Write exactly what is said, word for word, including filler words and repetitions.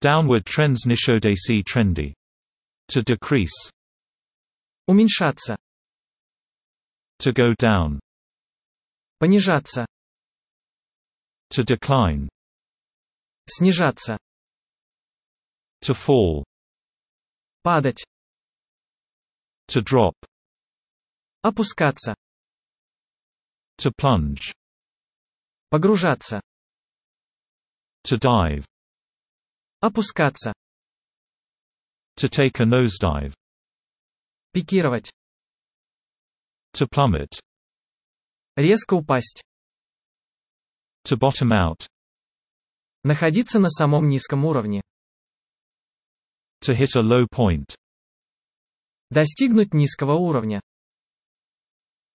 Downward trends nishodesi trendy. To decrease. Уменьшаться. To go down. Понижаться. To decline. Снижаться. To fall. Падать. To drop. Опускаться. To plunge. Погружаться. To dive. Опускаться. To take a nosedive. Пикировать. To plummet. Резко упасть. To bottom out. Находиться на самом низком уровне. To hit a low point. Достигнуть низкого уровня.